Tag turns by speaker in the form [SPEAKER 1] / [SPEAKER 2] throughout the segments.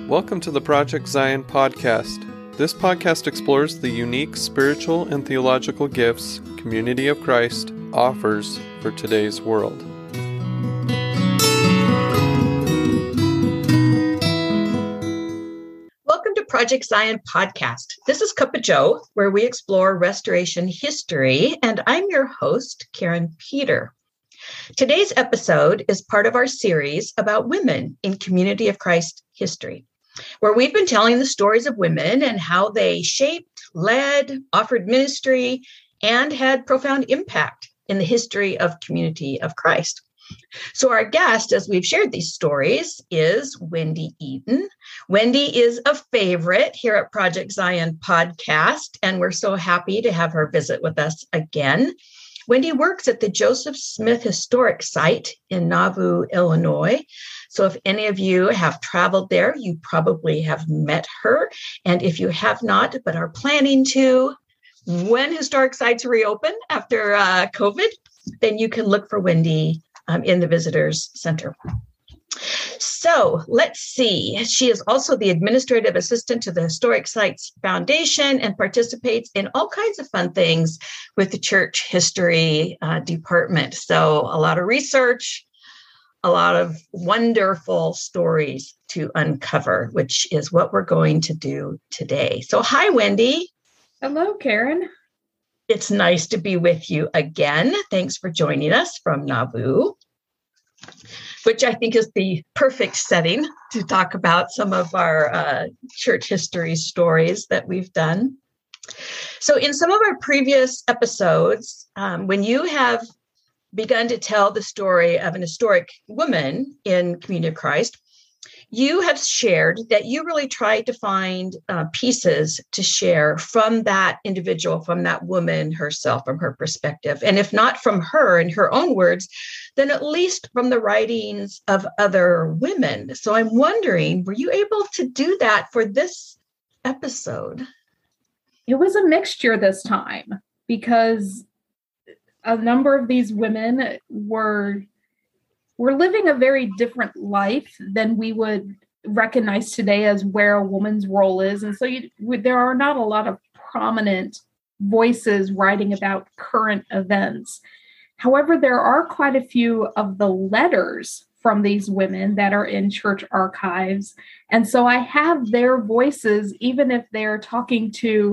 [SPEAKER 1] Welcome to the Project Zion podcast. This podcast explores the unique spiritual and theological gifts Community of Christ offers for today's world.
[SPEAKER 2] Welcome to Project Zion podcast. This is Cup of Joe, where we explore restoration history, and I'm your host, Karen Peter. Today's episode is part of our series about women in Community of Christ history, where we've been telling the stories of women and how they shaped, led, offered ministry, and had profound impact in the history of Community of Christ. So our guest, as we've shared these stories, is Wendy Eden. Wendy is a favorite here at Project Zion podcast, and we're so happy to have her visit with us again. Wendy works at the Joseph Smith Historic Site in Nauvoo, Illinois. So if any of you have traveled there, you probably have met her. And if you have not, but are planning to, when historic sites reopen after COVID, then you can look for Wendy in the Visitors Center. So let's see. She is also the administrative assistant to the Historic Sites Foundation and participates in all kinds of fun things with the church history department. So a lot of research, a lot of wonderful stories to uncover, which is what we're going to do today. So hi, Wendy.
[SPEAKER 3] Hello, Karen.
[SPEAKER 2] It's nice to be with you again. Thanks for joining us from Nauvoo, which I think is the perfect setting to talk about some of our church history stories that we've done. So in some of our previous episodes, when you have begun to tell the story of an historic woman in Community of Christ, you have shared that you really tried to find pieces to share from that individual, from that woman herself, from her perspective. And if not from her in her own words, then at least from the writings of other women. So I'm wondering, were you able to do that for this episode?
[SPEAKER 3] It was a mixture this time because a number of these women were living a very different life than we would recognize today as where a woman's role is. And so there are not a lot of prominent voices writing about current events. However, there are quite a few of the letters from these women that are in church archives. And so I have their voices, even if they're talking to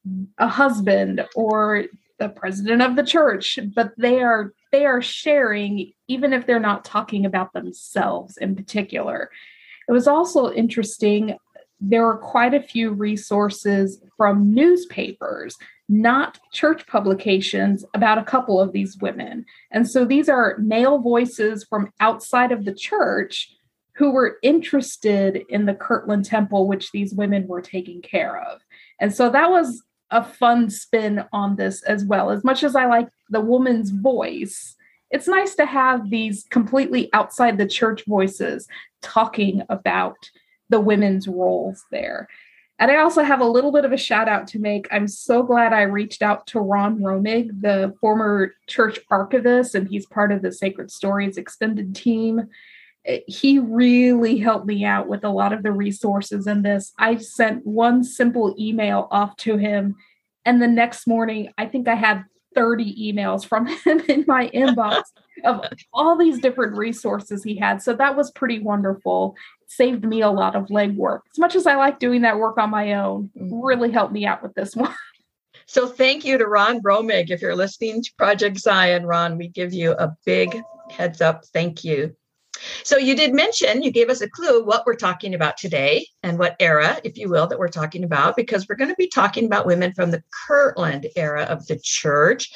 [SPEAKER 3] a husband or the president of the church, but they are sharing, even if they're not talking about themselves in particular. It was also interesting. There are quite a few resources from newspapers, not church publications, about a couple of these women. And so these are male voices from outside of the church who were interested in the Kirtland Temple, which these women were taking care of. And so that was a fun spin on this as well. As much as I like the woman's voice, it's nice to have these completely outside the church voices talking about the women's roles there. And I also have a little bit of a shout out to make. I'm so glad I reached out to Ron Romig, the former church archivist, and he's part of the Sacred Stories extended team. He really helped me out with a lot of the resources in this. I sent one simple email off to him, and the next morning, I think I had 30 emails from him in my inbox of all these different resources he had. So that was pretty wonderful. It saved me a lot of legwork. As much as I like doing that work on my own, really helped me out with this one.
[SPEAKER 2] So thank you to Ron Romig. If you're listening to Project Zion, Ron, we give you a big heads up. Thank you. So you did mention, you gave us a clue what we're talking about today and what era, if you will, that we're talking about, because we're going to be talking about women from the Kirtland era of the church.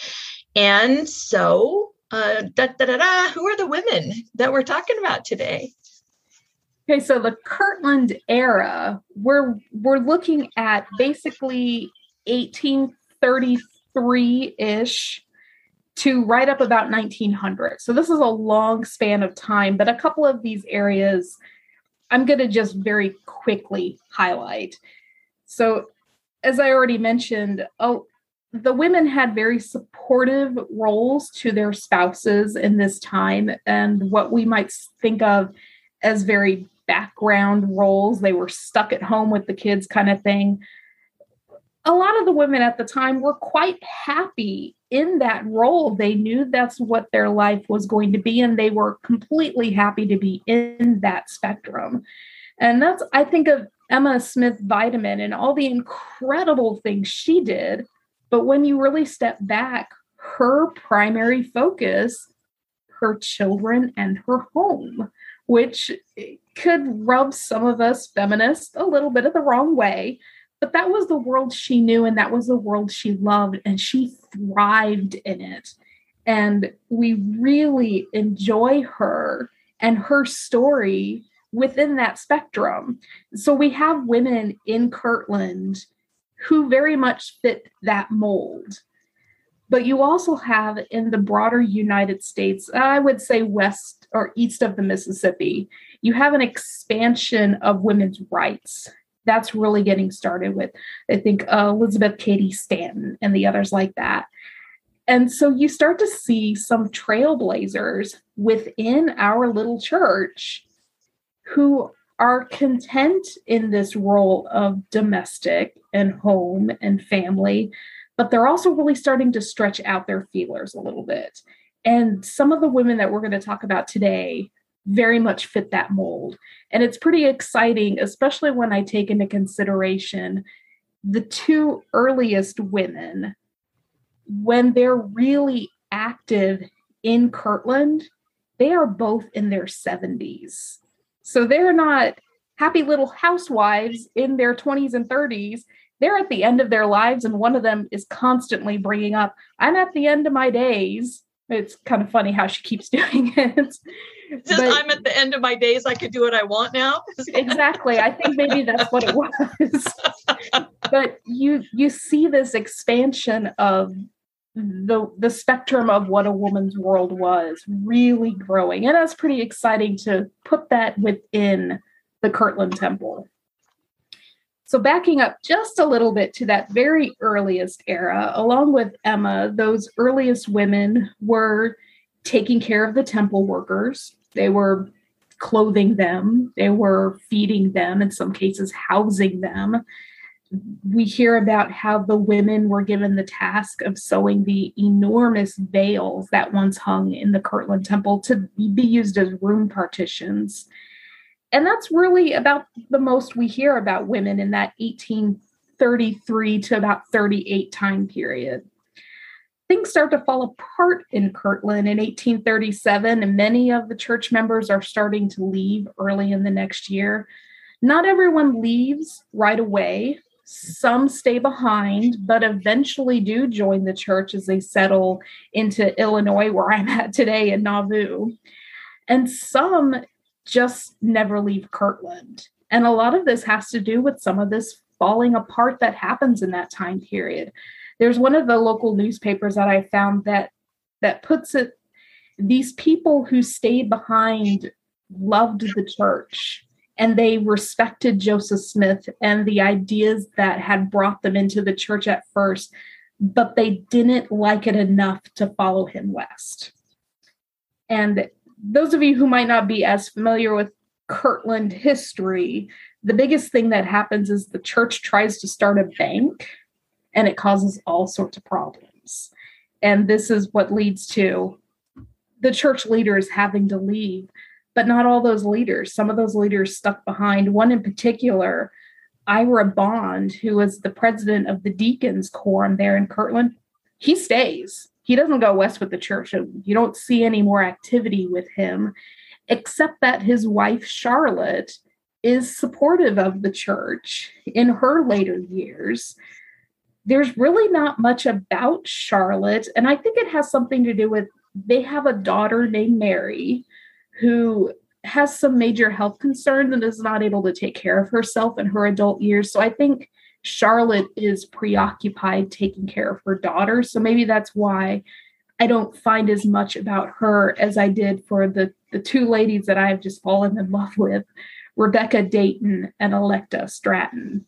[SPEAKER 2] And so, who are the women that we're talking about today?
[SPEAKER 3] Okay, so the Kirtland era, we're looking at basically 1833-ish to right up about 1900. So this is a long span of time, but a couple of these areas I'm going to just very quickly highlight. So as I already mentioned, the women had very supportive roles to their spouses in this time, and what we might think of as very background roles. They were stuck at home with the kids kind of thing. A lot of the women at the time were quite happy in that role. They knew that's what their life was going to be, and they were completely happy to be in that spectrum. And that's, I think of Emma Smith Vitamin and all the incredible things she did. But when you really step back, her primary focus, her children and her home, which could rub some of us feminists a little bit of the wrong way. But that was the world she knew, and that was the world she loved, and she thrived in it. And we really enjoy her and her story within that spectrum. So we have women in Kirtland who very much fit that mold. But you also have in the broader United States, I would say west or east of the Mississippi, you have an expansion of women's rights. That's really getting started with, I think, Elizabeth Cady Stanton and the others like that. And so you start to see some trailblazers within our little church who are content in this role of domestic and home and family, but they're also really starting to stretch out their feelers a little bit. And some of the women that we're going to talk about today very much fit that mold. And it's pretty exciting, especially when I take into consideration the two earliest women, when they're really active in Kirtland, they are both in their 70s. So they're not happy little housewives in their 20s and 30s. They're at the end of their lives, and one of them is constantly bringing up, I'm at the end of my days. It's kind of funny how she keeps doing it.
[SPEAKER 2] But I'm at the end of my days. I could do what I want now.
[SPEAKER 3] Exactly. I think maybe that's what it was. But you see this expansion of the spectrum of what a woman's world was really growing. And that's pretty exciting to put that within the Kirtland Temple. So backing up just a little bit to that very earliest era, along with Emma, those earliest women were taking care of the temple workers. They were clothing them. They were feeding them, in some cases housing them. We hear about how the women were given the task of sewing the enormous veils that once hung in the Kirtland Temple to be used as room partitions. And that's really about the most we hear about women in that 1833 to about 38 time period. Things start to fall apart in Kirtland in 1837, and many of the church members are starting to leave early in the next year. Not everyone leaves right away. Some stay behind, but eventually do join the church as they settle into Illinois, where I'm at today in Nauvoo. And some just never leave Kirtland. And a lot of this has to do with some of this falling apart that happens in that time period. There's one of the local newspapers that I found that puts it, these people who stayed behind loved the church and they respected Joseph Smith and the ideas that had brought them into the church at first, but they didn't like it enough to follow him west. And those of you who might not be as familiar with Kirtland history, the biggest thing that happens is the church tries to start a bank and it causes all sorts of problems. And this is what leads to the church leaders having to leave, but not all those leaders. Some of those leaders stuck behind. One in particular, Ira Bond, who was the president of the Deacons Quorum there in Kirtland, he stays. He doesn't go west with the church. You don't see any more activity with him, except that his wife, Charlotte, is supportive of the church in her later years. There's really not much about Charlotte, and I think it has something to do with they have a daughter named Mary who has some major health concerns and is not able to take care of herself in her adult years. So I think Charlotte is preoccupied taking care of her daughter. So maybe that's why I don't find as much about her as I did for the two ladies that I have just fallen in love with, Rebecca Dayton and Electa Stratton.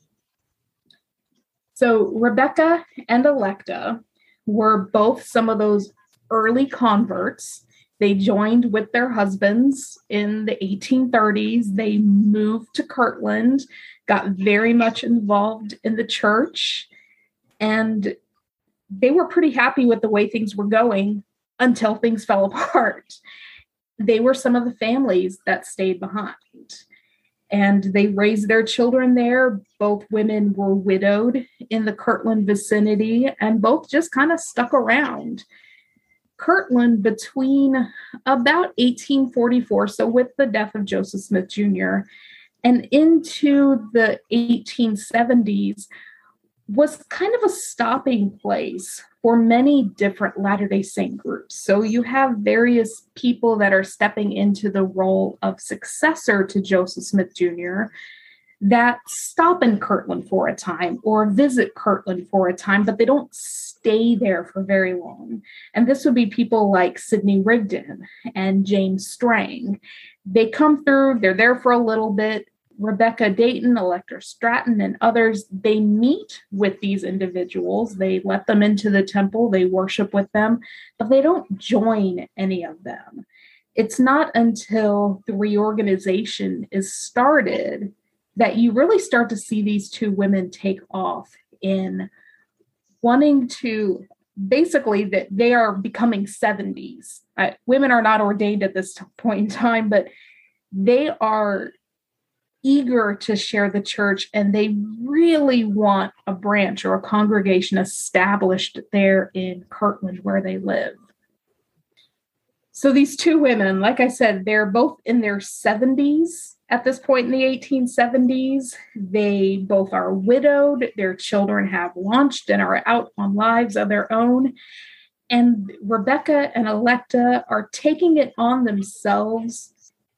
[SPEAKER 3] So Rebecca and Electa were both some of those early converts They joined with their husbands in the 1830s. They moved to Kirtland, got very much involved in the church, and they were pretty happy with the way things were going until things fell apart. They were some of the families that stayed behind, and they raised their children there. Both women were widowed in the Kirtland vicinity, and both just kind of stuck around. Kirtland, between about 1844, so with the death of Joseph Smith Jr., and into the 1870s, was kind of a stopping place for many different Latter-day Saint groups. So you have various people that are stepping into the role of successor to Joseph Smith Jr. that stop in Kirtland for a time or visit Kirtland for a time, but they don't stay there for very long. And this would be people like Sidney Rigdon and James Strang. They come through, they're there for a little bit. Rebecca Dayton, Electra Stratton, and others, they meet with these individuals. They let them into the temple, they worship with them, but they don't join any of them. It's not until the reorganization is started that you really start to see these two women take off in wanting to, basically, that they are becoming 70s. Women are not ordained at this point in time, but they are eager to share the church, and they really want a branch or a congregation established there in Kirtland where they live. So these two women, like I said, they're both in their 70s at this point in the 1870s. They both are widowed. Their children have launched and are out on lives of their own. And Rebecca and Electa are taking it on themselves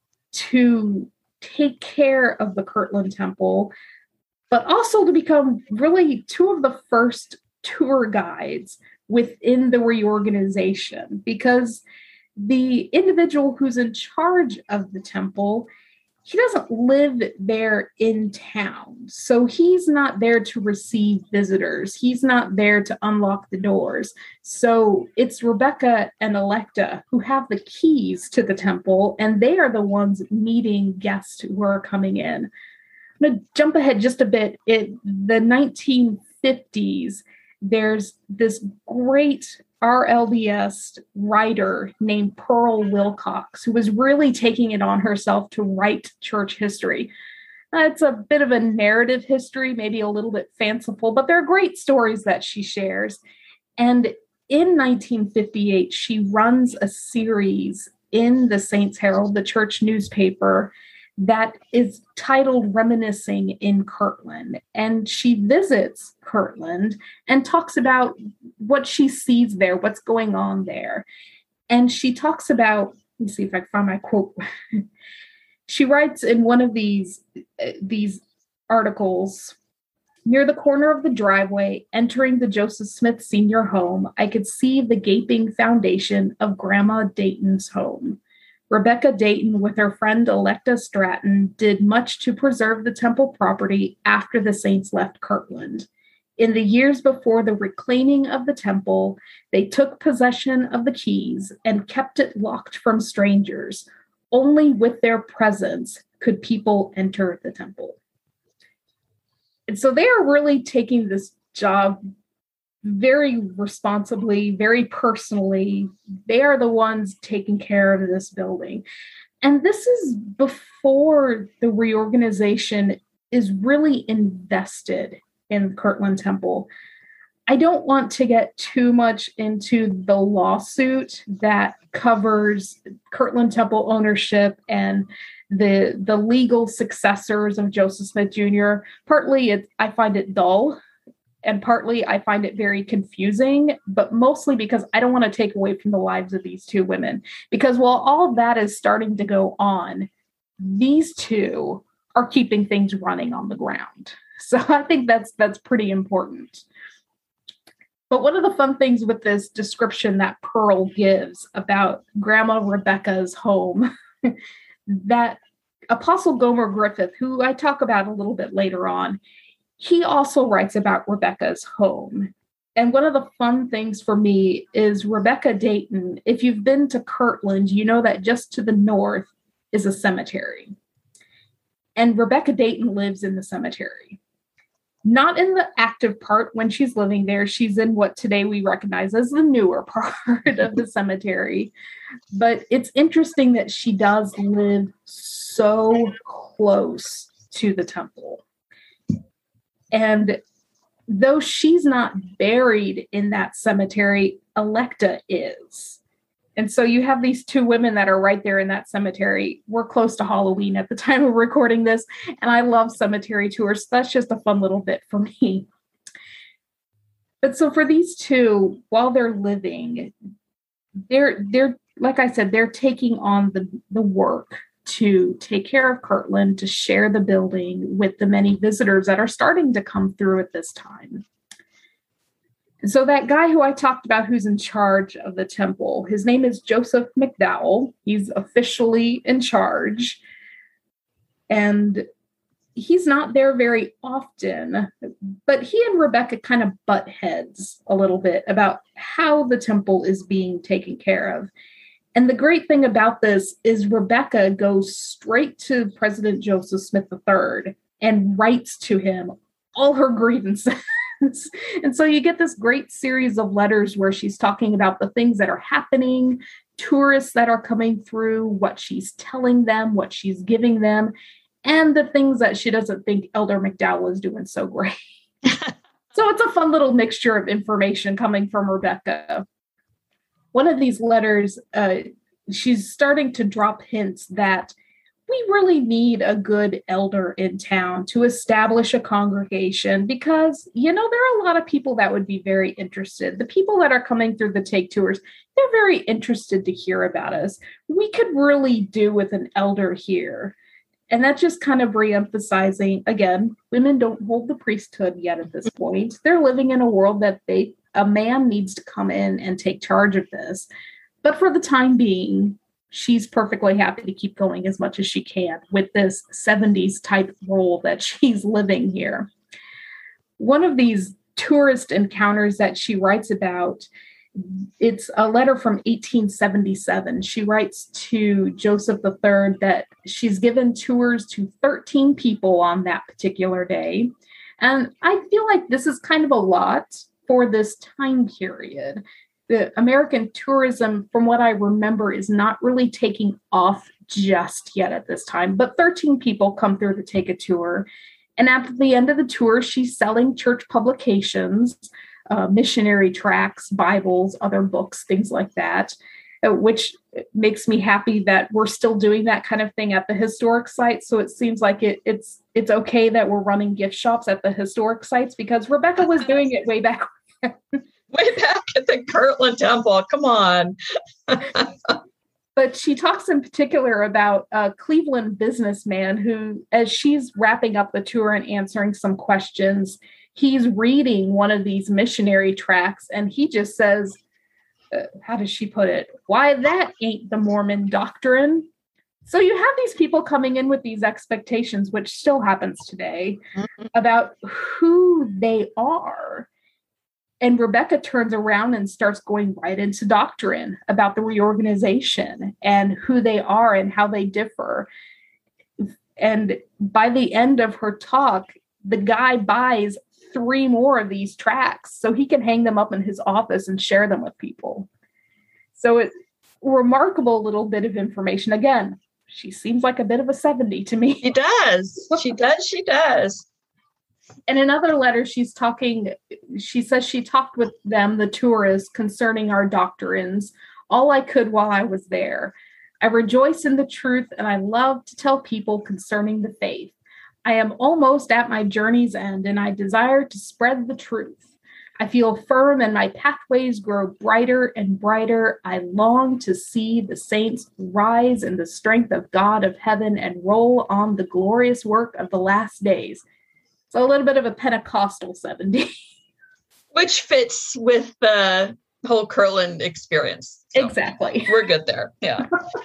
[SPEAKER 3] to take care of the Kirtland Temple, but also to become really two of the first tour guides within the reorganization, because the individual who's in charge of the temple, he doesn't live there in town. So he's not there to receive visitors. He's not there to unlock the doors. So it's Rebecca and Electa who have the keys to the temple, and they are the ones meeting guests who are coming in. I'm going to jump ahead just a bit. In the 1950s, there's this great RLDS writer named Pearl Wilcox, who was really taking it on herself to write church history. It's a bit of a narrative history, maybe a little bit fanciful, but there are great stories that she shares. And in 1958, she runs a series in the Saints Herald, the church newspaper, that is titled Reminiscing in Kirtland. And she visits Kirtland and talks about what she sees there, what's going on there. And she talks about, let me see if I can find my quote. She writes in one of these articles, near the corner of the driveway, entering the Joseph Smith Sr. home, I could see the gaping foundation of Grandma Dayton's home. Rebecca Dayton, with her friend Electa Stratton, did much to preserve the temple property after the saints left Kirtland. In the years before the reclaiming of the temple, they took possession of the keys and kept it locked from strangers. Only with their presence could people enter the temple. And so they are really taking this job very responsibly, very personally. They are the ones taking care of this building. And this is before the reorganization is really invested in Kirtland Temple. I don't want to get too much into the lawsuit that covers Kirtland Temple ownership and the legal successors of Joseph Smith Jr. Partly I find it dull, and partly I find it very confusing, but mostly because I don't want to take away from the lives of these two women. Because while all of that is starting to go on, these two are keeping things running on the ground. So I think that's pretty important. But one of the fun things with this description that Pearl gives about Grandma Rebecca's home, that Apostle Gomer Griffith, who I talk about a little bit later on, he also writes about Rebecca's home. And one of the fun things for me is Rebecca Dayton. If you've been to Kirtland, you know that just to the north is a cemetery. And Rebecca Dayton lives in the cemetery. Not in the active part when she's living there. She's in what today we recognize as the newer part of the cemetery. But it's interesting that she does live so close to the temple. And though she's not buried in that cemetery, Electa is. And so you have these two women that are right there in that cemetery. We're close to Halloween at the time of recording this, and I love cemetery tours. That's just a fun little bit for me. But so for these two, while they're living, they're like I said, they're taking on the work to take care of Kirtland, to share the building with the many visitors that are starting to come through at this time. So that guy who I talked about who's in charge of the temple, his name is Joseph McDowell. He's officially in charge. And he's not there very often, but he and Rebecca kind of butt heads a little bit about how the temple is being taken care of. And the great thing about this is Rebecca goes straight to President Joseph Smith III and writes to him all her grievances. And so you get this great series of letters where she's talking about the things that are happening, tourists that are coming through, what she's telling them, what she's giving them, and the things that she doesn't think Elder McDowell is doing so great. So it's a fun little mixture of information coming from Rebecca. One of these letters, she's starting to drop hints that we really need a good elder in town to establish a congregation because, there are a lot of people that would be very interested. The people that are coming through the take tours, they're very interested to hear about us. We could really do with an elder here. And that's just kind of reemphasizing, again, women don't hold the priesthood yet at this point. They're living in a world that a man needs to come in and take charge of this. But for the time being, she's perfectly happy to keep going as much as she can with this 70s type role that she's living here. One of these tourist encounters that she writes about, it's a letter from 1877. She writes to Joseph III that she's given tours to 13 people on that particular day. And I feel like this is kind of a lot for this time period. The American tourism, from what I remember, is not really taking off just yet at this time, but 13 people come through to take a tour. And at the end of the tour, she's selling church publications, missionary tracts, Bibles, other books, things like that, which makes me happy that we're still doing that kind of thing at the historic sites. So it seems like it's okay that we're running gift shops at the historic sites because Rebecca was doing it way back when.
[SPEAKER 2] Way back at the Kirtland Temple. Come on.
[SPEAKER 3] But she talks in particular about a Cleveland businessman who, as she's wrapping up the tour and answering some questions, he's reading one of these missionary tracts and he just says, how does she put it? Why, that ain't the Mormon doctrine. So you have these people coming in with these expectations, which still happens today, about who they are. And Rebecca turns around and starts going right into doctrine about the reorganization and who they are and how they differ. And by the end of her talk, the guy buys 3 more of these tracts so he can hang them up in his office and share them with people. So it's a remarkable little bit of information. Again, she seems like a bit of a 70 to me.
[SPEAKER 2] She does. She does.
[SPEAKER 3] In another letter, she says she talked with them, the tourists, concerning our doctrines, all I could while I was there. I rejoice in the truth, and I love to tell people concerning the faith. I am almost at my journey's end, and I desire to spread the truth. I feel firm, and my pathways grow brighter and brighter. I long to see the saints rise in the strength of God of heaven and roll on the glorious work of the last days. So a little bit of a Pentecostal 70.
[SPEAKER 2] Which fits with the whole Kirtland experience.
[SPEAKER 3] So exactly.
[SPEAKER 2] We're good there. Yeah.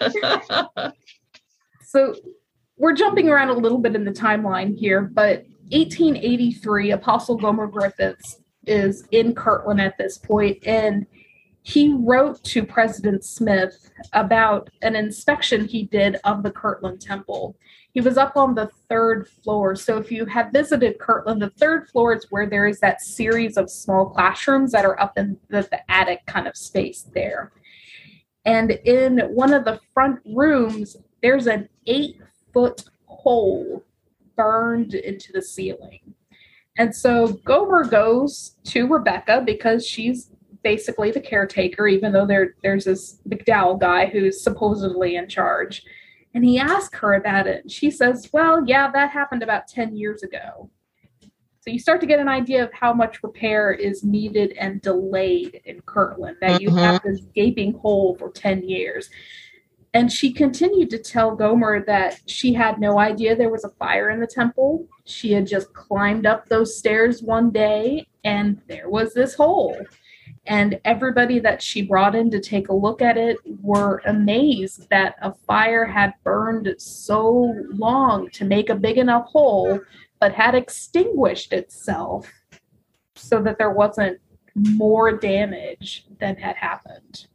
[SPEAKER 3] So we're jumping around a little bit in the timeline here, but 1883, Apostle Gomer Griffiths is in Kirtland at this point, and he wrote to President Smith about an inspection he did of the Kirtland Temple. He was up on the 3rd floor. So if you have visited Kirtland, the 3rd floor is where there is that series of small classrooms that are up in the attic kind of space there. And in one of the front rooms, there's an 8-foot hole burned into the ceiling. And so Gomer goes to Rebecca because she's basically the caretaker, even though there's this McDowell guy who's supposedly in charge. And he asked her about it. And she says, well, yeah, that happened about 10 years ago. So you start to get an idea of how much repair is needed and delayed in Kirtland, that you have this gaping hole for 10 years. And she continued to tell Gomer that she had no idea there was a fire in the temple. She had just climbed up those stairs one day, and there was this hole. And everybody that she brought in to take a look at it were amazed that a fire had burned so long to make a big enough hole, but had extinguished itself so that there wasn't more damage than had happened.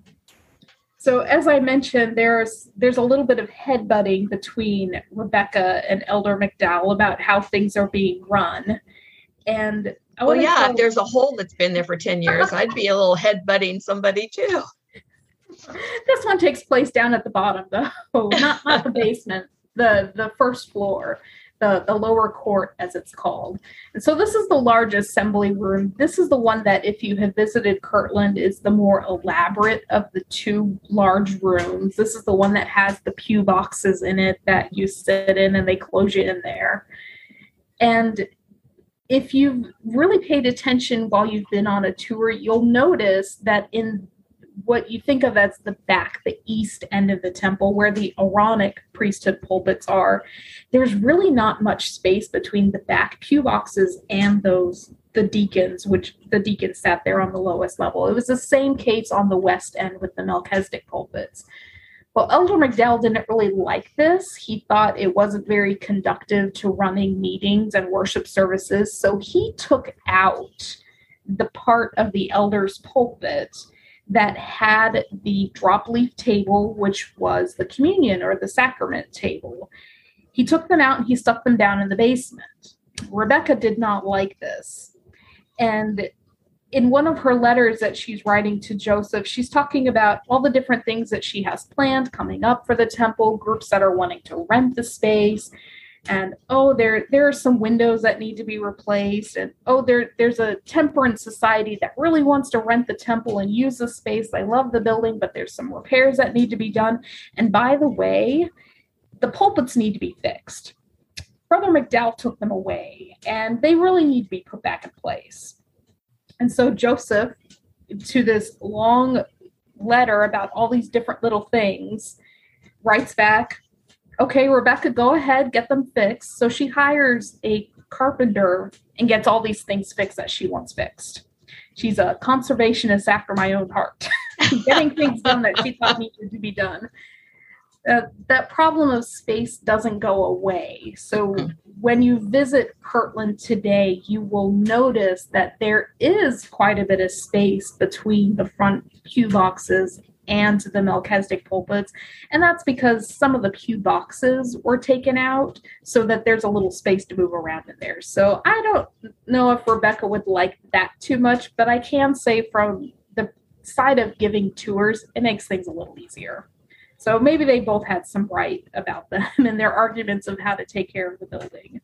[SPEAKER 3] So as I mentioned, there's a little bit of headbutting between Rebecca and Elder McDowell about how things are being run. And
[SPEAKER 2] if there's a hole that's been there for 10 years, I'd be a little headbutting somebody too.
[SPEAKER 3] This one takes place down at the bottom, though, not the basement, the 1st floor, the lower court, as it's called. And so this is the large assembly room. This is the one that, if you have visited Kirtland, is the more elaborate of the 2 large rooms. This is the one that has the pew boxes in it that you sit in and they close you in there. And if you've really paid attention while you've been on a tour, you'll notice that in what you think of as the back, the east end of the temple, where the Aaronic priesthood pulpits are, there's really not much space between the back pew boxes and the deacons, which the deacons sat there on the lowest level. It was the same case on the west end with the Melchizedek pulpits. Well, Elder McDowell didn't really like this. He thought it wasn't very conducive to running meetings and worship services, so he took out the part of the elder's pulpit that had the drop leaf table, which was the communion or the sacrament table. He took them out and he stuck them down in the basement. Rebecca did not like this. And in one of her letters that she's writing to Joseph, she's talking about all the different things that she has planned coming up for the temple, groups that are wanting to rent the space. And, there are some windows that need to be replaced. And, there's a temperance society that really wants to rent the temple and use the space. They love the building, but there's some repairs that need to be done. And by the way, the pulpits need to be fixed. Brother McDowell took them away, and they really need to be put back in place. And so Joseph, to this long letter about all these different little things, writes back, okay, Rebecca, go ahead, get them fixed. So she hires a carpenter and gets all these things fixed that she wants fixed. She's a conservationist after my own heart, getting things done that she thought needed to be done. That problem of space doesn't go away. So when you visit Kirtland today, you will notice that there is quite a bit of space between the front pew boxes and the Melchizedek pulpits. And that's because some of the pew boxes were taken out so that there's a little space to move around in there. So I don't know if Rebecca would like that too much, but I can say from the side of giving tours, it makes things a little easier. So maybe they both had some right about them and their arguments of how to take care of the building.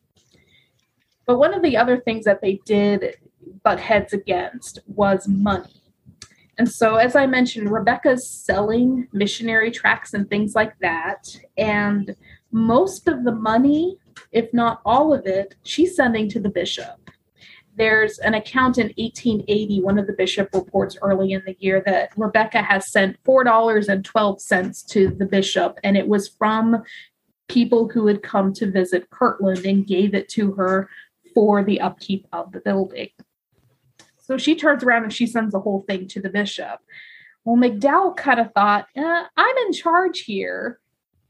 [SPEAKER 3] But one of the other things that they did butt heads against was money. And so, as I mentioned, Rebecca's selling missionary tracts and things like that. And most of the money, if not all of it, she's sending to the bishop. There's an account in 1880, one of the bishop reports early in the year, that Rebecca has sent $4.12 to the bishop, and it was from people who had come to visit Kirtland and gave it to her for the upkeep of the building. So she turns around and she sends the whole thing to the bishop. Well, McDowell kind of thought, I'm in charge here.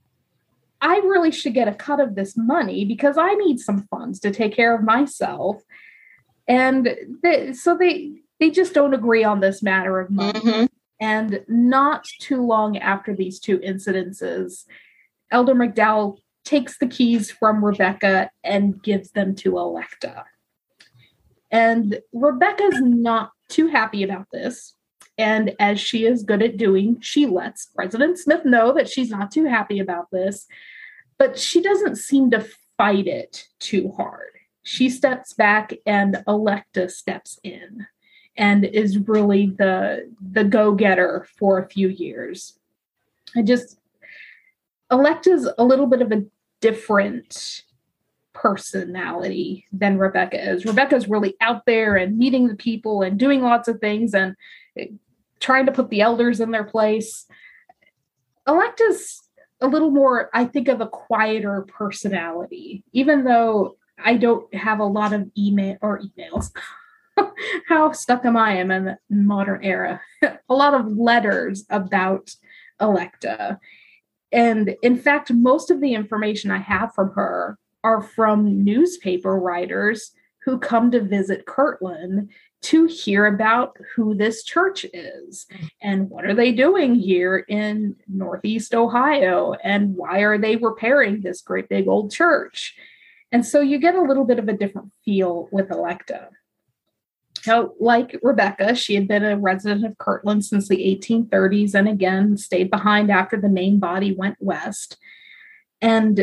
[SPEAKER 3] I really should get a cut of this money because I need some funds to take care of myself. And they just don't agree on this matter of money. Mm-hmm. And not too long after these two incidences, Elder McDowell takes the keys from Rebecca and gives them to Electa. And Rebecca's not too happy about this. And as she is good at doing, she lets President Smith know that she's not too happy about this, but she doesn't seem to fight it too hard. She steps back and Electa steps in and is really the go-getter for a few years. Electa's a little bit of a different personality than Rebecca is. Rebecca's really out there and meeting the people and doing lots of things and trying to put the elders in their place. Electa's a little more, I think, of a quieter personality, even though I don't have a lot of emails. How stuck am I in the modern era? A lot of letters about Electa. And in fact, most of the information I have from her are from newspaper writers who come to visit Kirtland to hear about who this church is and what are they doing here in Northeast Ohio and why are they repairing this great big old church. And so you get a little bit of a different feel with Electa. Now, like Rebecca, she had been a resident of Kirtland since the 1830s and again stayed behind after the main body went west. And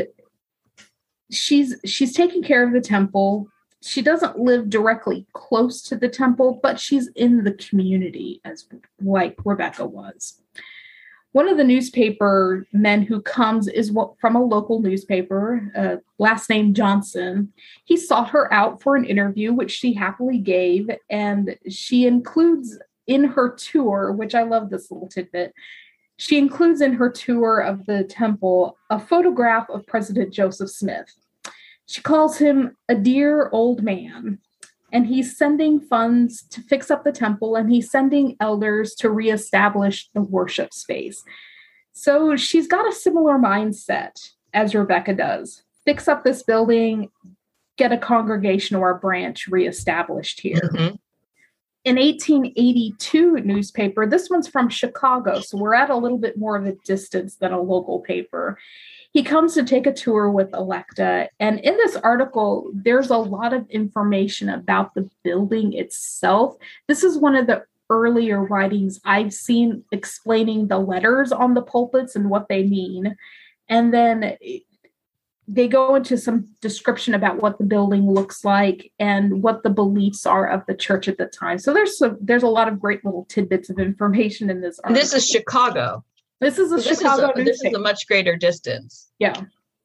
[SPEAKER 3] she's taking care of the temple. She doesn't live directly close to the temple, but she's in the community like Rebecca was. One of the newspaper men who comes is from a local newspaper, last name Johnson. He sought her out for an interview, which she happily gave, and she includes in her tour, which I love this little tidbit, she includes in her tour of the temple a photograph of President Joseph Smith. She calls him a dear old man, and he's sending funds to fix up the temple, and he's sending elders to reestablish the worship space. So she's got a similar mindset as Rebecca does. Fix up this building, get a congregation or a branch reestablished here. Mm-hmm. In 1882 newspaper, this one's from Chicago, so we're at a little bit more of a distance than a local paper. He comes to take a tour with Electa, and in this article, there's a lot of information about the building itself. This is one of the earlier writings I've seen explaining the letters on the pulpits and what they mean. And then they go into some description about what the building looks like and what the beliefs are of the church at the time. So there's a lot of great little tidbits of information in this article.
[SPEAKER 2] This is Chicago.
[SPEAKER 3] This is
[SPEAKER 2] This is a much greater distance.
[SPEAKER 3] Yeah.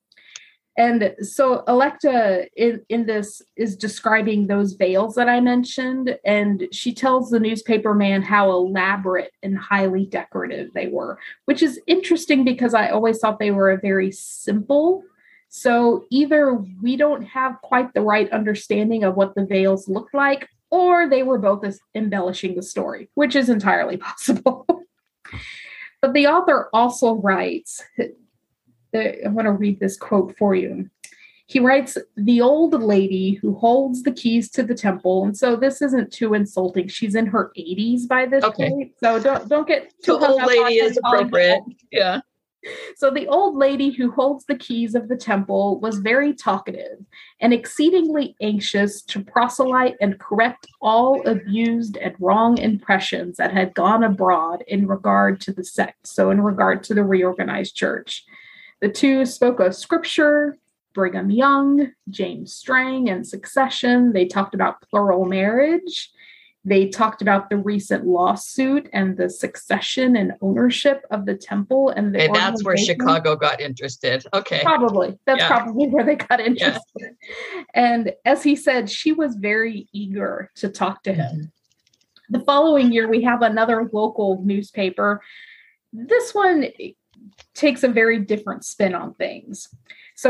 [SPEAKER 3] And so Electa in this is describing those veils that I mentioned, and she tells the newspaper man how elaborate and highly decorative they were, which is interesting because I always thought they were very simple. So either we don't have quite the right understanding of what the veils looked like, or they were both embellishing the story, which is entirely possible. But the author also writes, I want to read this quote for you. He writes, "The old lady who holds the keys to the temple," and so this isn't too insulting. She's in her 80s by this point, so don't get too hung up on.
[SPEAKER 2] Old lady is appropriate. Yeah.
[SPEAKER 3] So the old lady who holds the keys of the temple was very talkative and exceedingly anxious to proselyte and correct all abused and wrong impressions that had gone abroad in regard to the sect, so in regard to the reorganized church. The two spoke of scripture, Brigham Young, James Strang, and succession. They talked about plural marriage. They talked about the recent lawsuit and the succession and ownership of the temple. And
[SPEAKER 2] that's where Chicago got interested. Okay.
[SPEAKER 3] Probably. That's probably where they got interested. Yeah. And as he said, she was very eager to talk to him. Mm-hmm. The following year, we have another local newspaper. This one takes a very different spin on things. So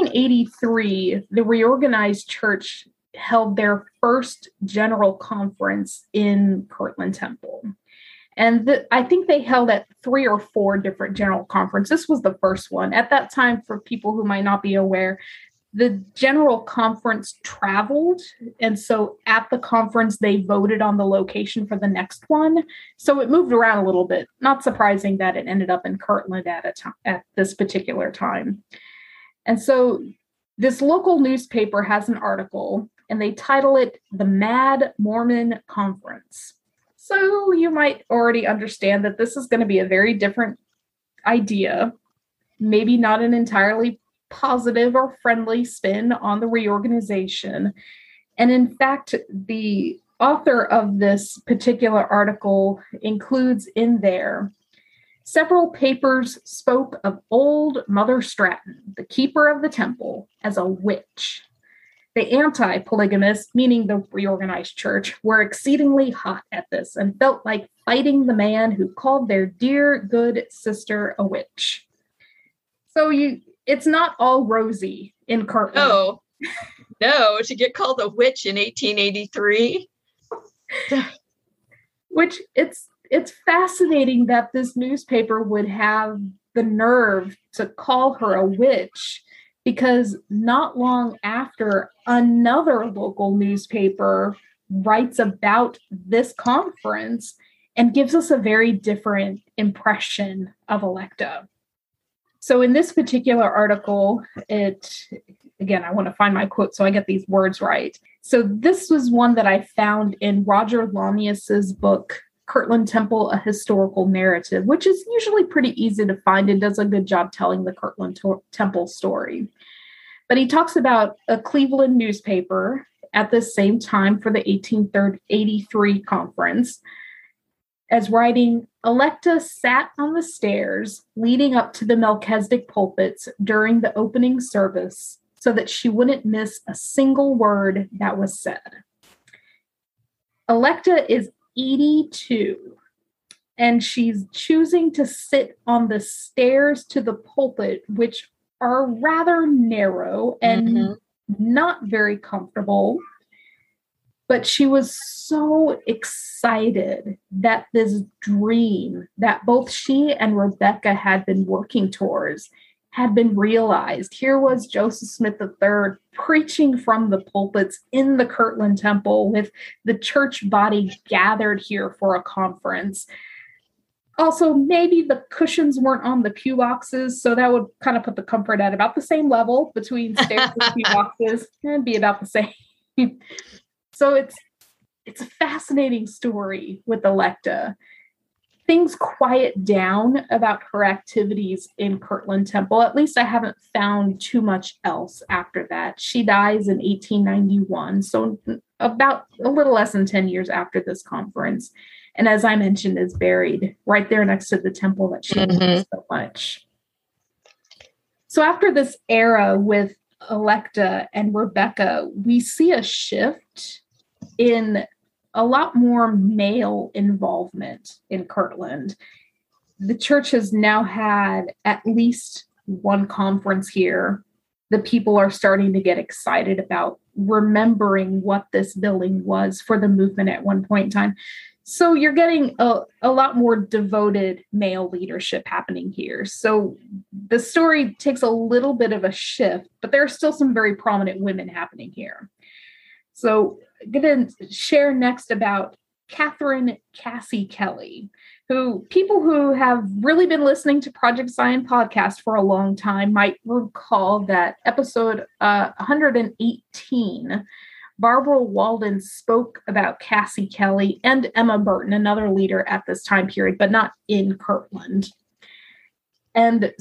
[SPEAKER 3] 1883, the reorganized church held their first general conference in Kirtland Temple. And I think they held at 3 or 4 different general conferences. This was the first one. At that time, for people who might not be aware, The General Conference traveled, and so at the conference, they voted on the location for the next one. So it moved around a little bit. Not surprising that it ended up in Kirtland at this particular time. And so this local newspaper has an article, and they title it "The Mad Mormon Conference." So you might already understand that this is going to be a very different idea, maybe not an entirely positive or friendly spin on the reorganization. And in fact, the author of this particular article includes in there several papers spoke of old Mother Stratton, the keeper of the temple, as a witch. The anti-polygamists, meaning the reorganized church, were exceedingly hot at this and felt like fighting the man who called their dear good sister a witch. So it's not all rosy in Kirtland.
[SPEAKER 2] No, to get called a witch in 1883.
[SPEAKER 3] Which it's fascinating that this newspaper would have the nerve to call her a witch, because not long after, another local newspaper writes about this conference and gives us a very different impression of Electa. So in this particular article, again, I want to find my quote so I get these words right. So this was one that I found in Roger Launius's book, Kirtland Temple, A Historical Narrative, which is usually pretty easy to find and does a good job telling the Kirtland Temple story. But he talks about a Cleveland newspaper at the same time for the 1883 conference as writing, Electa sat on the stairs leading up to the Melchizedek pulpits during the opening service so that she wouldn't miss a single word that was said. Electa is 82, and she's choosing to sit on the stairs to the pulpit, which are rather narrow and not very comfortable. But she was so excited that this dream that both she and Rebecca had been working towards had been realized. Here was Joseph Smith III preaching from the pulpits in the Kirtland Temple with the church body gathered here for a conference. Also, maybe the cushions weren't on the pew boxes, so that would kind of put the comfort at about the same level between stairs and pew boxes. It'd be about the same. So it's a fascinating story with Electa. Things quiet down about her activities in Kirtland Temple. At least I haven't found too much else after that. She dies in 1891, so about a little less than 10 years after this conference. And as I mentioned, is buried right there next to the temple that she loved so much. So after this era with Electa and Rebecca, we see a shift in a lot more male involvement in Kirtland. The church has now had at least one conference here. The people are starting to get excited about remembering what this building was for the movement at one point in time. So you're getting a lot more devoted male leadership happening here. So the story takes a little bit of a shift, but there are still some very prominent women happening here. So I'm going to share next about Catherine Cassie Kelly, who people who have really been listening to Project Zion podcast for a long time might recall that episode 118, Barbara Walden spoke about Cassie Kelly and Emma Burton, another leader at this time period, but not in Kirtland. And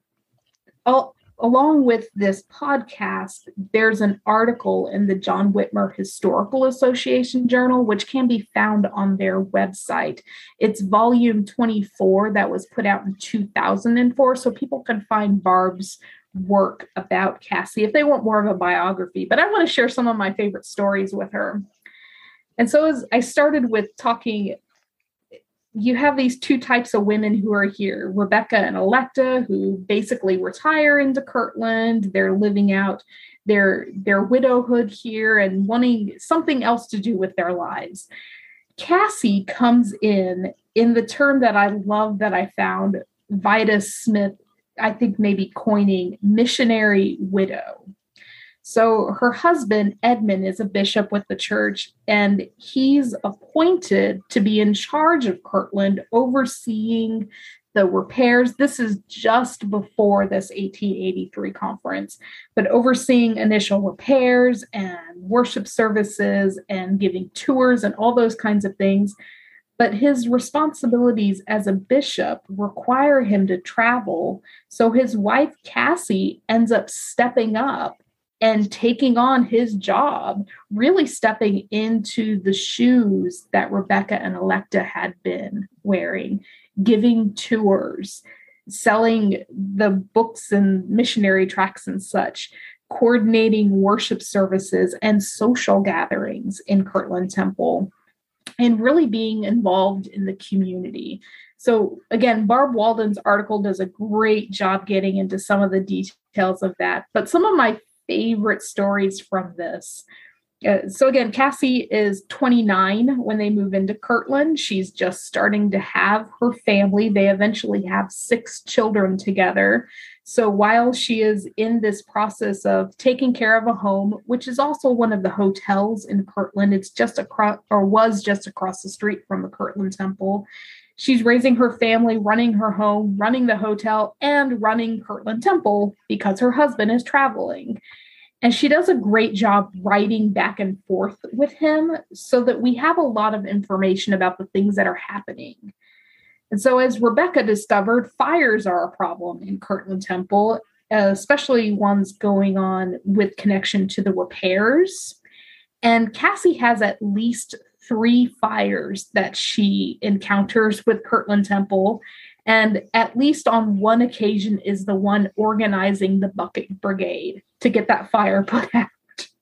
[SPEAKER 3] along with this podcast, there's an article in the John Whitmer Historical Association Journal, which can be found on their website. It's volume 24 that was put out in 2004, so people can find Barb's work about Cassie if they want more of a biography. But I want to share some of my favorite stories with her. And so as I started with talking, you have these two types of women who are here, Rebecca and Electa, who basically retire into Kirtland. They're living out their widowhood here and wanting something else to do with their lives. Cassie comes in the term that I love that I found, Vida Smith, I think maybe coining, missionary widow. So her husband, Edmund, is a bishop with the church, and he's appointed to be in charge of Kirtland, overseeing the repairs. This is just before this 1883 conference, but overseeing initial repairs and worship services and giving tours and all those kinds of things. But his responsibilities as a bishop require him to travel. So his wife, Cassie, ends up stepping up and taking on his job, really stepping into the shoes that Rebecca and Electa had been wearing, giving tours, selling the books and missionary tracts and such, coordinating worship services and social gatherings in Kirtland Temple, and really being involved in the community. So again, Barb Walden's article does a great job getting into some of the details of that. But some of my favorite stories from this. So again, Cassie is 29 when they move into Kirtland. She's just starting to have her family. They eventually have 6 children together. So while she is in this process of taking care of a home, which is also one of the hotels in Kirtland, it's just across, or was just across the street from the Kirtland Temple. She's raising her family, running her home, running the hotel, and running Kirtland Temple because her husband is traveling. And she does a great job writing back and forth with him so that we have a lot of information about the things that are happening. And so as Rebecca discovered, fires are a problem in Kirtland Temple, especially ones going on with connection to the repairs. And Cassie has at least 3 fires that she encounters with Kirtland Temple. And at least on one occasion is the one organizing the bucket brigade to get that fire put out.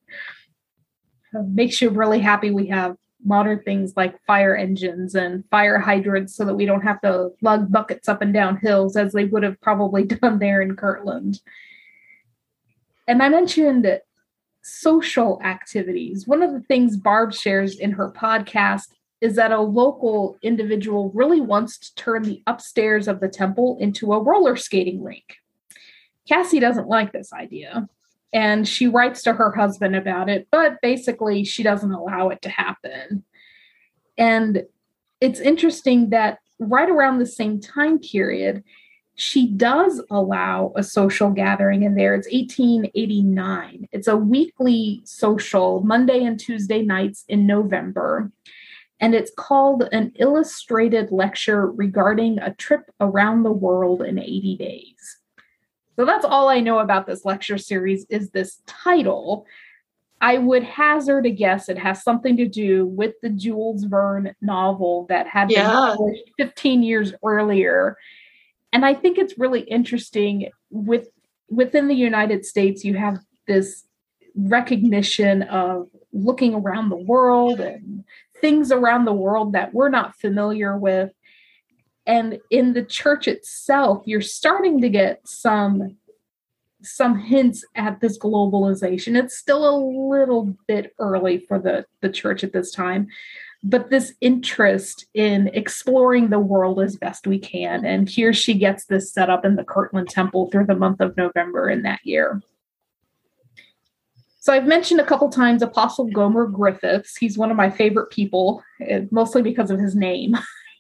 [SPEAKER 3] Makes you really happy we have modern things like fire engines and fire hydrants so that we don't have to lug buckets up and down hills as they would have probably done there in Kirtland. And I mentioned social activities. One of the things Barb shares in her podcast is that a local individual really wants to turn the upstairs of the temple into a roller skating rink. Cassie doesn't like this idea, and she writes to her husband about it, but basically she doesn't allow it to happen. And it's interesting that right around the same time period, she does allow a social gathering in there. It's 1889. It's a weekly social, Monday and Tuesday nights in November. And it's called an illustrated lecture regarding a trip around the world in 80 days. So that's all I know about this lecture series is this title. I would hazard a guess it has something to do with the Jules Verne novel that had been published 15 years earlier. And I think it's really interesting within the United States, you have this recognition of looking around the world and things around the world that we're not familiar with. And in the church itself, you're starting to get some hints at this globalization. It's still a little bit early for the church at this time, but this interest in exploring the world as best we can. And here she gets this set up in the Kirtland Temple through the month of November in that year. So I've mentioned a couple times Apostle Gomer Griffiths. He's one of my favorite people, mostly because of his name.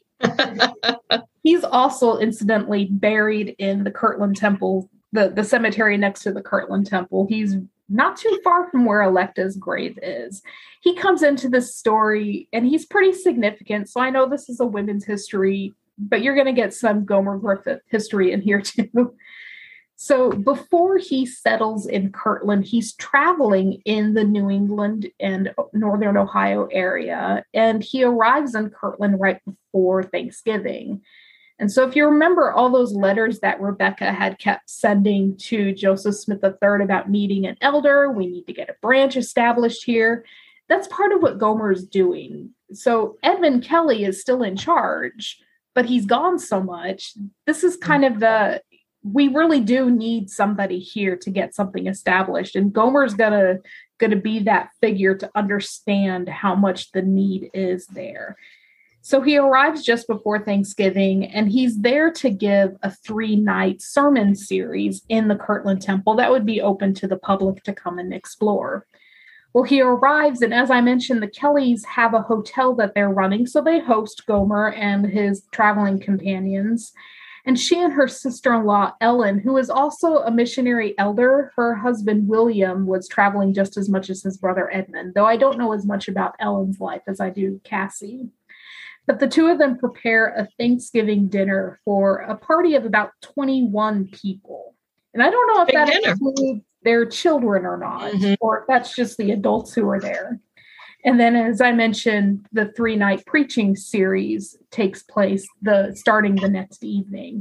[SPEAKER 3] He's also incidentally buried in the Kirtland Temple, the cemetery next to the Kirtland Temple. He's not too far from where Electa's grave is. He comes into this story and he's pretty significant. So I know this is a women's history, but you're going to get some Gomer Griffith history in here too. So before he settles in Kirtland, he's traveling in the New England and Northern Ohio area, and he arrives in Kirtland right before Thanksgiving. And so if you remember all those letters that Rebecca had kept sending to Joseph Smith III about needing an elder, we need to get a branch established here, that's part of what Gomer is doing. So Edmund Kelly is still in charge, but he's gone so much. This is kind of we really do need somebody here to get something established. And Gomer's gonna be that figure to understand how much the need is there. So he arrives just before Thanksgiving, and he's there to give a 3-night sermon series in the Kirtland Temple that would be open to the public to come and explore. Well, he arrives, and as I mentioned, the Kellys have a hotel that they're running, so they host Gomer and his traveling companions. And she and her sister-in-law, Ellen, who is also a missionary elder, her husband, William, was traveling just as much as his brother, Edmund, though I don't know as much about Ellen's life as I do Cassie. But the two of them prepare a Thanksgiving dinner for a party of about 21 people. And I don't know if that includes their children or not, or if that's just the adults who are there. And then, as I mentioned, the 3-night preaching series takes place starting the next evening.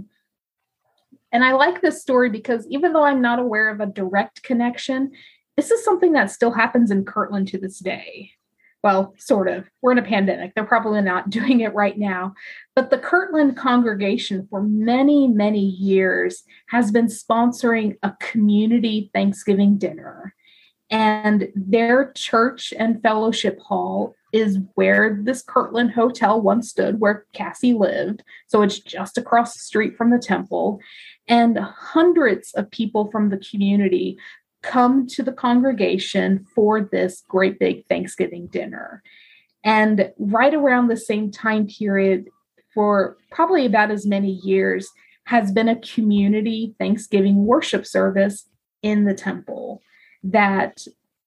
[SPEAKER 3] And I like this story because even though I'm not aware of a direct connection, this is something that still happens in Kirtland to this day. Well, sort of. We're in a pandemic. They're probably not doing it right now. But the Kirtland congregation for many, many years has been sponsoring a community Thanksgiving dinner. And their church and fellowship hall is where this Kirtland Hotel once stood, where Cassie lived. So it's just across the street from the temple. And hundreds of people from the community come to the congregation for this great big Thanksgiving dinner. And right around the same time period, for probably about as many years, has been a community Thanksgiving worship service in the temple. That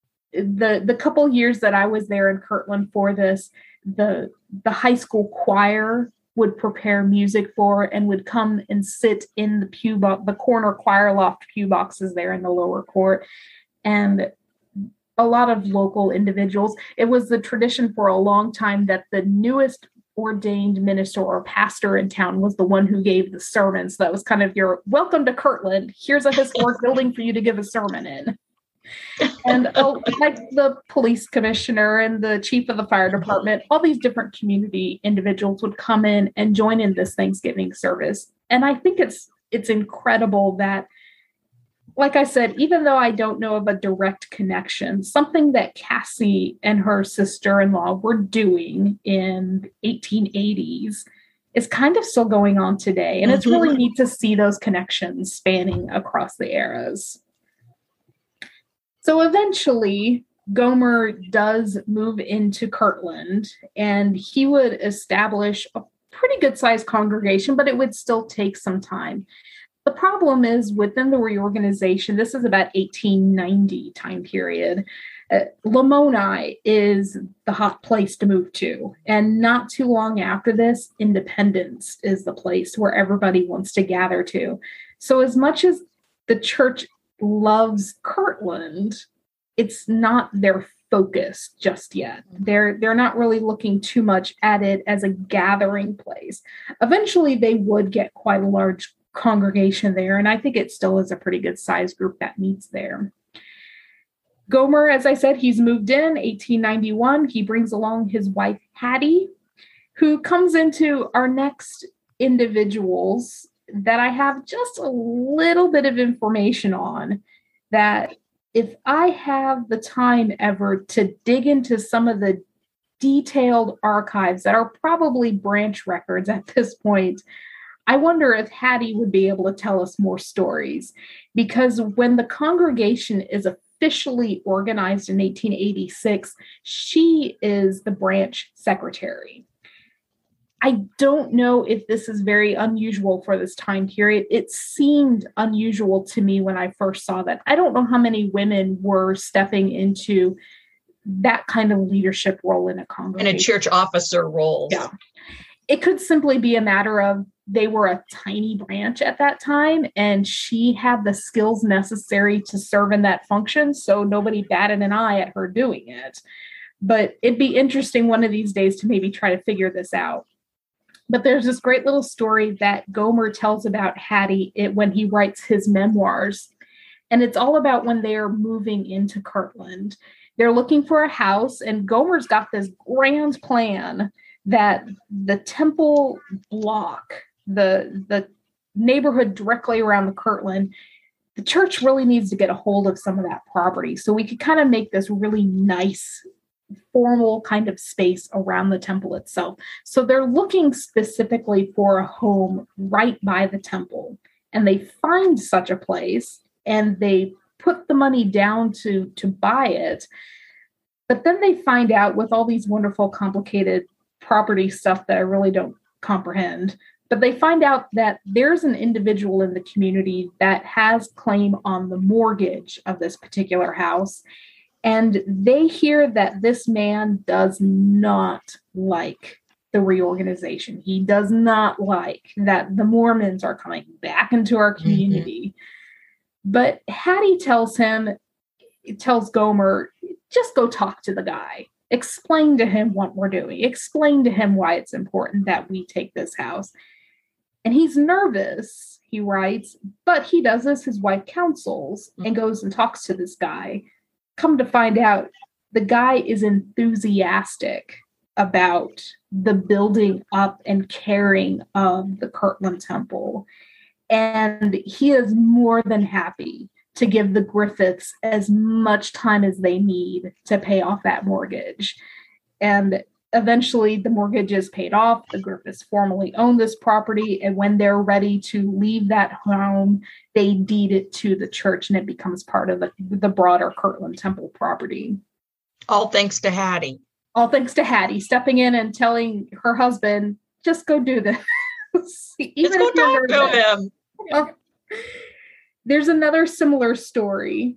[SPEAKER 3] the couple years that I was there in Kirtland for this, the high school choir would prepare music for and would come and sit in the corner choir loft pew boxes there in the lower court. And a lot of local individuals. It was the tradition for a long time that the newest ordained minister or pastor in town was the one who gave the sermons. That was kind of your welcome to Kirtland. Here's a historic building for you to give a sermon in. And like the police commissioner and the chief of the fire department, all these different community individuals would come in and join in this Thanksgiving service. And I think it's incredible that, like I said, even though I don't know of a direct connection, something that Cassie and her sister-in-law were doing in 1880s is kind of still going on today. And it's really neat to see those connections spanning across the eras. So eventually, Gomer does move into Kirtland, and he would establish a pretty good-sized congregation, but it would still take some time. The problem is within the reorganization, this is about 1890 time period, Lamoni is the hot place to move to. And not too long after this, Independence is the place where everybody wants to gather to. So as much as the church loves Kirtland, it's not their focus just yet. They're not really looking too much at it as a gathering place. Eventually, they would get quite a large congregation there, and I think it still is a pretty good size group that meets there. Gomer, as I said, he's moved in 1891. He brings along his wife, Hattie, who comes into our next individuals that I have just a little bit of information on, that if I have the time ever to dig into some of the detailed archives that are probably branch records at this point, I wonder if Hattie would be able to tell us more stories. Because when the congregation is officially organized in 1886, she is the branch secretary. I don't know if this is very unusual for this time period. It seemed unusual to me when I first saw that. I don't know how many women were stepping into that kind of leadership role in a congregation.
[SPEAKER 2] In a church officer role.
[SPEAKER 3] Yeah. It could simply be a matter of they were a tiny branch at that time, and she had the skills necessary to serve in that function, so nobody batted an eye at her doing it. But it'd be interesting one of these days to maybe try to figure this out. But there's this great little story that Gomer tells about Hattie when he writes his memoirs. And it's all about when they're moving into Kirtland. They're looking for a house, and Gomer's got this grand plan that the temple block, the neighborhood directly around the Kirtland, the church really needs to get a hold of some of that property. So we could kind of make this really nice formal kind of space around the temple itself. So they're looking specifically for a home right by the temple. And they find such a place and they put the money down to buy it. But then they find out, with all these wonderful, complicated property stuff that I really don't comprehend, but they find out that there's an individual in the community that has claim on the mortgage of this particular house. And they hear that this man does not like the reorganization. He does not like that the Mormons are coming back into our community. Mm-hmm. But Hattie tells Gomer, just go talk to the guy. Explain to him what we're doing. Explain to him why it's important that we take this house. And he's nervous, he writes, but he does as his wife counsels and goes and talks to this guy. Come to find out, the guy is enthusiastic about the building up and caring of the Kirtland Temple. And he is more than happy to give the Griffiths as much time as they need to pay off that mortgage. And eventually the mortgage is paid off. The Griffiths formally own this property. And when they're ready to leave that home, they deed it to the church and it becomes part of the broader Kirtland Temple property.
[SPEAKER 2] All thanks to Hattie.
[SPEAKER 3] All thanks to Hattie stepping in and telling her husband, just go do this.
[SPEAKER 2] Even if you're talk to him.
[SPEAKER 3] Okay. There's another similar story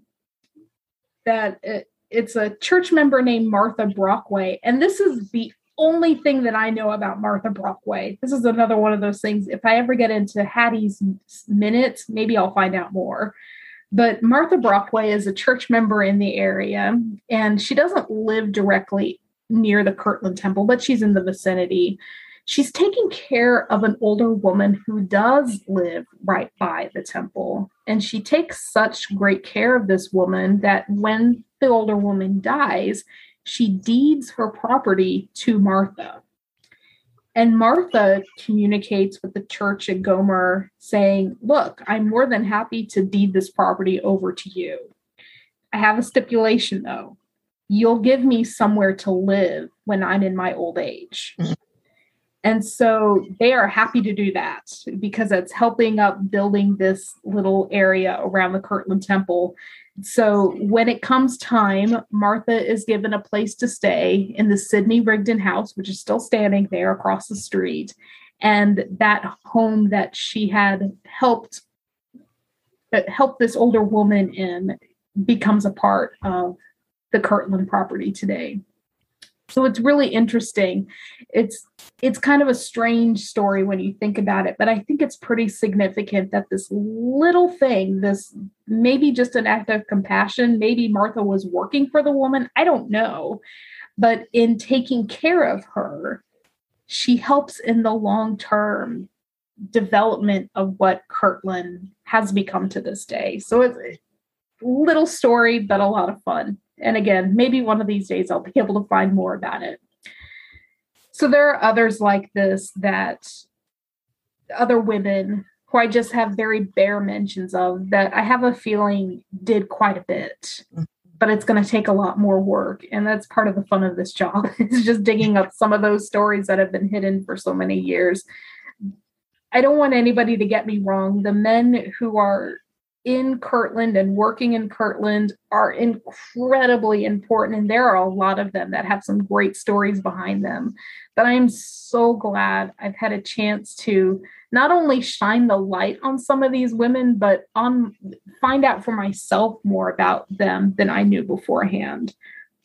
[SPEAKER 3] that it's a church member named Martha Brockway. And this is the only thing that I know about Martha Brockway. This is another one of those things. If I ever get into Hattie's minutes, maybe I'll find out more. But Martha Brockway is a church member in the area, and she doesn't live directly near the Kirtland Temple, but she's in the vicinity. She's taking care of an older woman who does live right by the temple. And she takes such great care of this woman that when the older woman dies, she deeds her property to Martha. And Martha communicates with the church at Gomer saying, look, I'm more than happy to deed this property over to you. I have a stipulation, though. You'll give me somewhere to live when I'm in my old age. And so they are happy to do that because it's helping up building this little area around the Kirtland Temple. So when it comes time, Martha is given a place to stay in the Sidney Rigdon house, which is still standing there across the street. And that home that she had helped this older woman in becomes a part of the Kirtland property today. So it's really interesting. It's kind of a strange story when you think about it, but I think it's pretty significant that this little thing, this maybe just an act of compassion, maybe Martha was working for the woman, I don't know, but in taking care of her, she helps in the long-term development of what Kirtland has become to this day. So it's a little story, but a lot of fun. And again, maybe one of these days I'll be able to find more about it. So there are others like this, that other women who I just have very bare mentions of that I have a feeling did quite a bit, but it's going to take a lot more work. And that's part of the fun of this job. It's just digging up some of those stories that have been hidden for so many years. I don't want anybody to get me wrong. The men who are in Kirtland and working in Kirtland are incredibly important. And there are a lot of them that have some great stories behind them. But I'm so glad I've had a chance to not only shine the light on some of these women, but find out for myself more about them than I knew beforehand.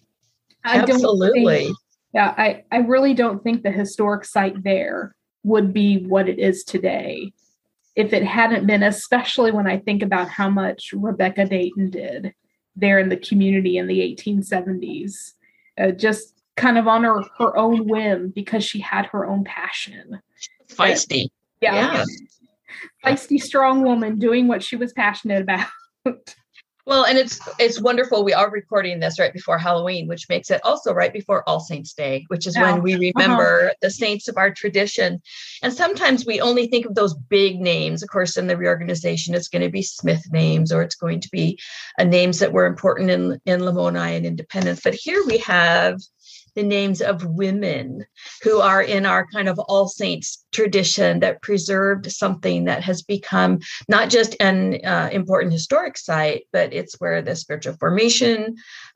[SPEAKER 2] Absolutely.
[SPEAKER 3] I really don't think the historic site there would be what it is today if it hadn't been, especially when I think about how much Rebecca Dayton did there in the community in the 1870s, just kind of on her own whim because she had her own passion.
[SPEAKER 2] Feisty.
[SPEAKER 3] Yeah. Feisty, strong woman doing what she was passionate about.
[SPEAKER 2] Well, and it's wonderful. We are recording this right before Halloween, which makes it also right before All Saints Day, which is when we remember the saints of our tradition. And sometimes we only think of those big names. Of course, in the reorganization, it's going to be Smith names, or it's going to be names that were important in Lamoni and Independence. But here we have the names of women who are in our kind of All Saints tradition that preserved something that has become not just an important historic site, but it's where the spiritual formation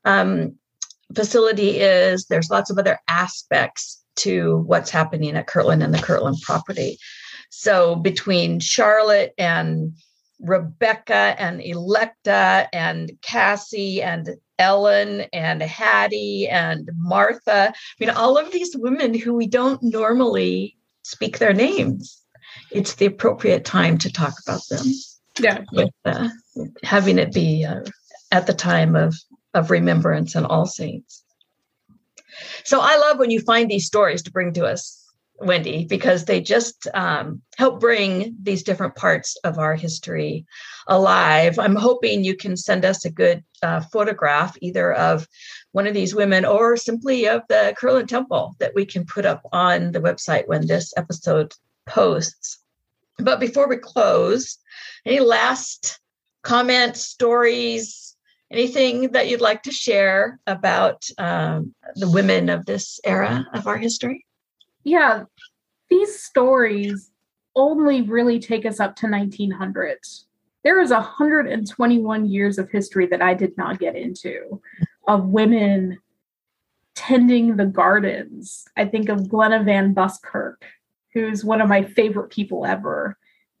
[SPEAKER 2] facility is. There's lots of other aspects to what's happening at Kirtland and the Kirtland property. So between Charlotte and Rebecca and Electa and Cassie and Ellen and Hattie and Martha, I mean, all of these women who we don't normally speak their names, it's the appropriate time to talk about them.
[SPEAKER 3] Yeah.
[SPEAKER 2] With having it be at the time of remembrance and All Saints. So I love when you find these stories to bring to us, Wendy, because they just help bring these different parts of our history alive. I'm hoping you can send us a good photograph, either of one of these women or simply of the Kirtland Temple, that we can put up on the website when this episode posts. But before we close, any last comments, stories, anything that you'd like to share about the women of this era of our history?
[SPEAKER 3] Yeah, these stories only really take us up to 1900s. There is 121 years of history that I did not get into, of women tending the gardens. I think of Glenna Van Buskirk, who's one of my favorite people ever,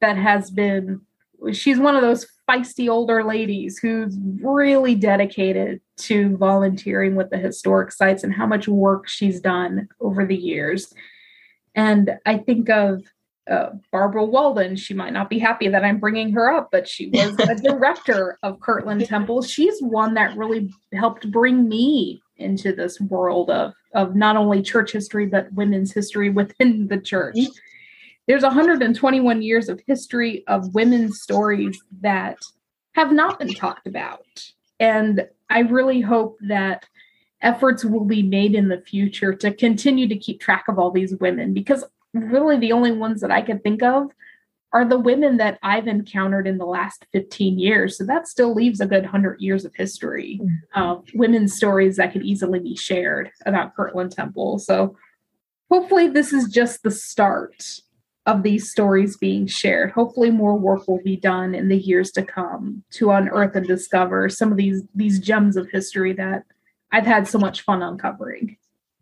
[SPEAKER 3] she's one of those feisty older ladies who's really dedicated to volunteering with the historic sites and how much work she's done over the years. And I think of Barbara Walden. She might not be happy that I'm bringing her up, but she was a director of Kirtland Temple. She's one that really helped bring me into this world of not only church history, but women's history within the church. There's 121 years of history of women's stories that have not been talked about. And I really hope that efforts will be made in the future to continue to keep track of all these women, because really the only ones that I can think of are the women that I've encountered in the last 15 years. So that still leaves a good 100 years of history of women's stories that could easily be shared about Kirtland Temple. So hopefully this is just the start of these stories being shared. Hopefully more work will be done in the years to come to unearth and discover some of these gems of history that I've had so much fun uncovering.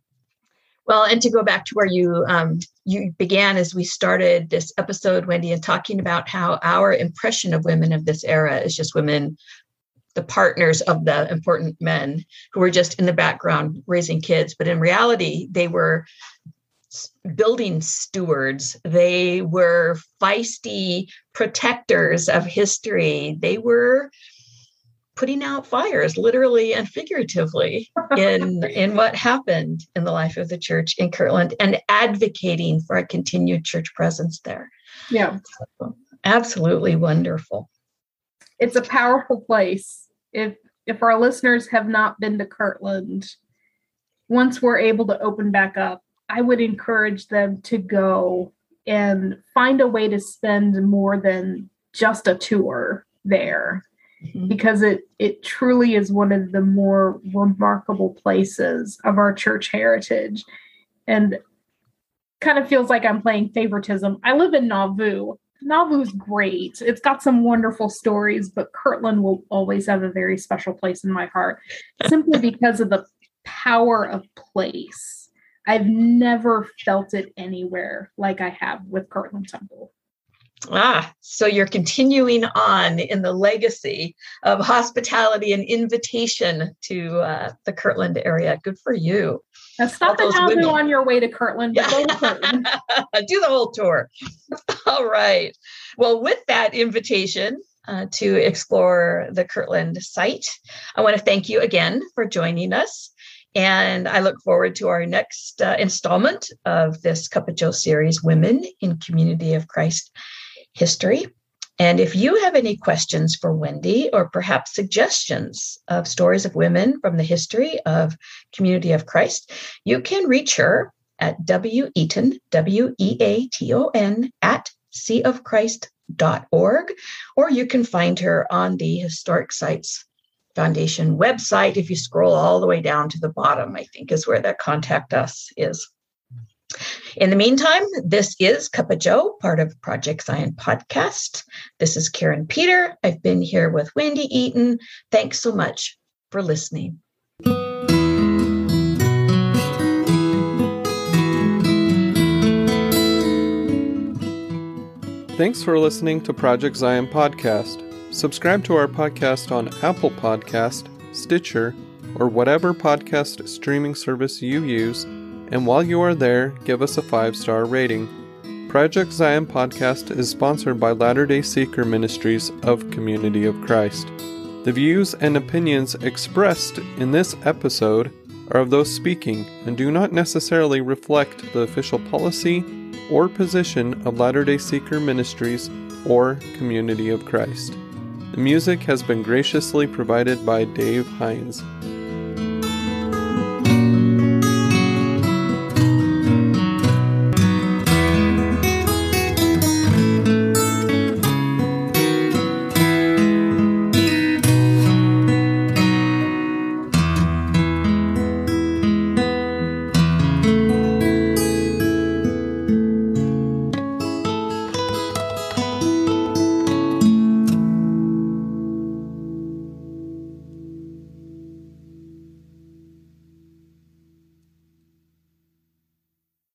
[SPEAKER 2] Well, and to go back to where you began as we started this episode, Wendy, and talking about how our impression of women of this era is just women, the partners of the important men who were just in the background raising kids. But in reality, they were building stewards. They were feisty protectors of history. They were putting out fires, literally and figuratively, in what happened in the life of the church in Kirtland, and advocating for a continued church presence there.
[SPEAKER 3] Yeah.
[SPEAKER 2] So, absolutely wonderful.
[SPEAKER 3] It's a powerful place. If our listeners have not been to Kirtland, once we're able to open back up, I would encourage them to go and find a way to spend more than just a tour there. Because it truly is one of the more remarkable places of our church heritage. And kind of feels like I'm playing favoritism. I live in Nauvoo. Nauvoo's great. It's got some wonderful stories, but Kirtland will always have a very special place in my heart, simply because of the power of place. I've never felt it anywhere like I have with Kirtland Temple.
[SPEAKER 2] So you're continuing on in the legacy of hospitality and invitation to the Kirtland area. Good for you.
[SPEAKER 3] Now stop in Nauvoo on your way to Kirtland. But go to Kirtland.
[SPEAKER 2] Do the whole tour. All right. Well, with that invitation to explore the Kirtland site, I want to thank you again for joining us. And I look forward to our next installment of this Cup of Joe series, Women in Community of Christ History. And if you have any questions for Wendy, or perhaps suggestions of stories of women from the history of Community of Christ, you can reach her at weaton, WEATON, at seaofchrist.org, or you can find her on the Historic Sites Foundation website. If you scroll all the way down to the bottom, I think is where that contact us is. In the meantime, this is Cup of Joe, part of Project Zion Podcast. This is Karen Peter. I've been here with Wendy Eaton. Thanks so much for listening.
[SPEAKER 1] Thanks for listening to Project Zion Podcast. Subscribe to our podcast on Apple Podcast, Stitcher, or whatever podcast streaming service you use, and while you are there, give us a 5-star rating. Project Zion Podcast is sponsored by Latter-day Seeker Ministries of Community of Christ. The views and opinions expressed in this episode are of those speaking and do not necessarily reflect the official policy or position of Latter-day Seeker Ministries or Community of Christ. The music has been graciously provided by Dave Hines.